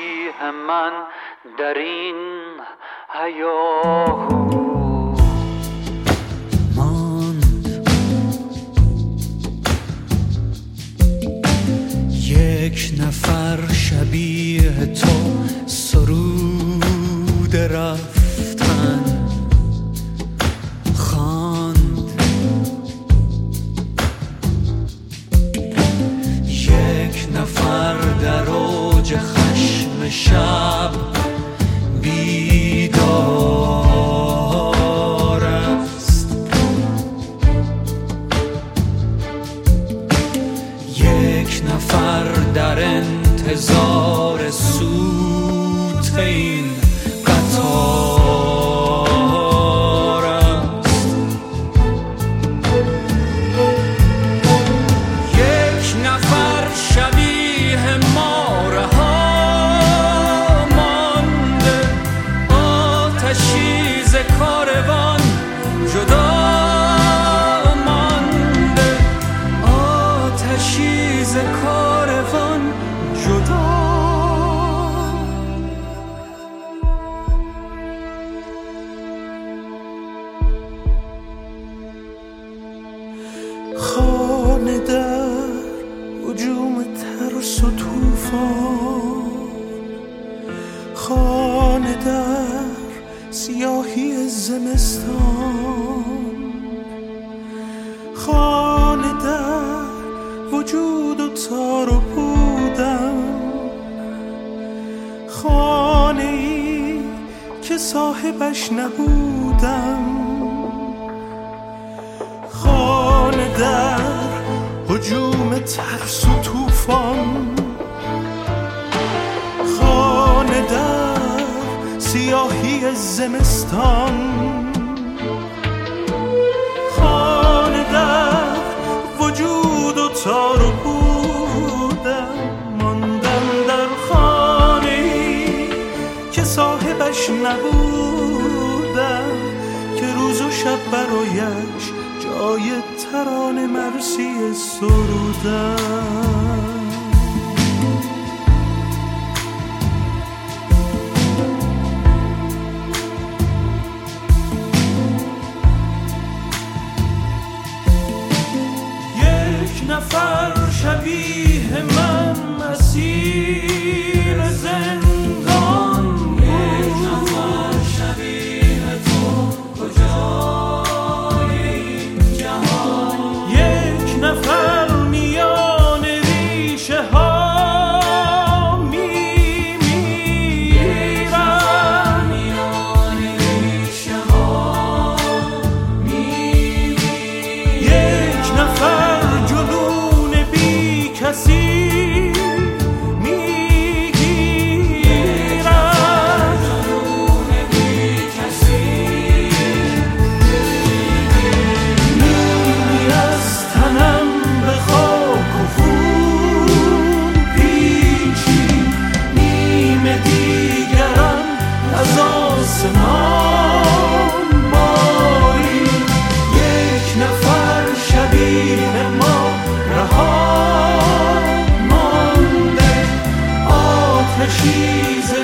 شبیه من در این هیاهو ماند. یک نفر شبیه تو سرود رفتن خواند. یک نفر در اوج خشم شب بیدار است. یک نفر در انتظار سوت این قطار است. یک نفر شبیه ما رها مانده، آتشی ز کاروان جدا مانده، آتشی ز کاروان جدا. خانه در هجوم ترس و طوفان، خانه در سیاهی زمستان، خانه در وجود و تار و پودم، خانه ای که صاحبش نبودم، خانه در هجوم ترس و طوفان، خانه در سیاهی زمستان، خانه در وجود و تار و پودم. ماندم در خانه ای که صاحبش نبودم، که روز و شب برایش جای ترانه مرسی سرودم. یک نفر شبیه من مسیر زندان بود. یک نفر شبیه تو کجای این جهان. یک نفر میان ریشه ها میمیرد، میان ریشه ها میمیرد. یک نفر جنون بی کسی میگیرد، جنون بی کسی نیمی از تنم به خاک و خون پیچی، نیم دیگرم از آسمان بارید. یک نفر شبیه ما رها مانده، آتشی ز